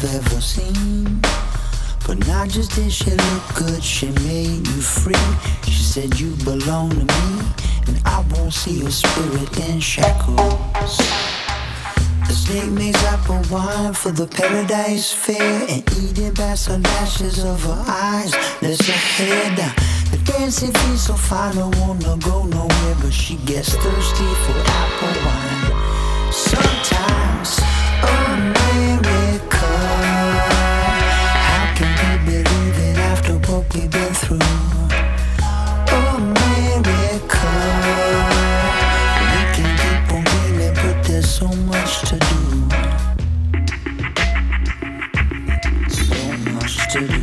ever seen. But not just did she look good, she made you free. She said you belong to me, and I won't see your spirit in shackles. The snake makes apple wine for the paradise fair, and eating past the lashes of her eyes lets her hair down. The dancing feels so fine, don't wanna go nowhere, but she gets thirsty for apple wine. Sometimes America, how can we believe it after what we've been through? America, we can keep on dreaming, but there's so much to do. So much to do.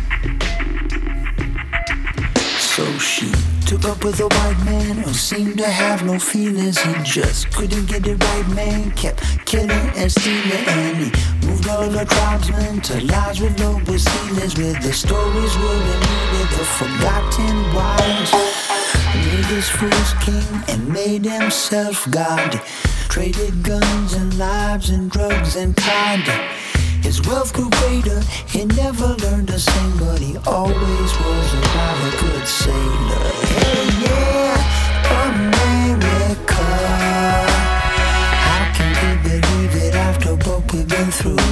So she took up with a white man who seemed to have no feelings. He just couldn't get it right, man. Kept killing and stealing, and he moved all of the tribesmen to lives with noble ceilings, where the stories were renewed, the forgotten wives. Made his fool's king and made himself God. Traded guns and lives and drugs and kind. His wealth grew greater, he never learned to sing, but he always was a rather good sailor. Hey, yeah, America, how can we believe it after what we've been through?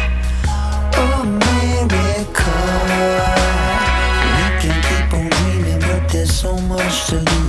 America, we can keep on dreaming, but there's so much to do.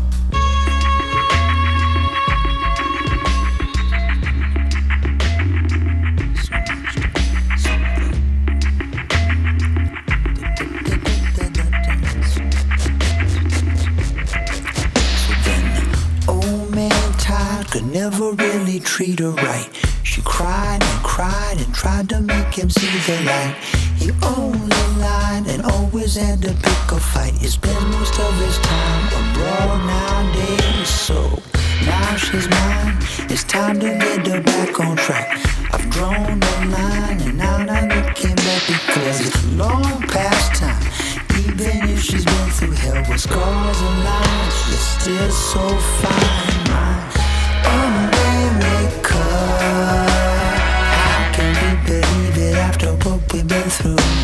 Could never really treat her right. She cried and cried and tried to make him see the light. He only lied and always had to pick a fight. He spends most of his time abroad nowadays, so now she's mine. It's time to get her back on track. I've drawn the line and now I'm looking back, because it's long past time. Even if she's been through hell with scars and lines, she's still so fine. America, how can we believe it after what we've been through?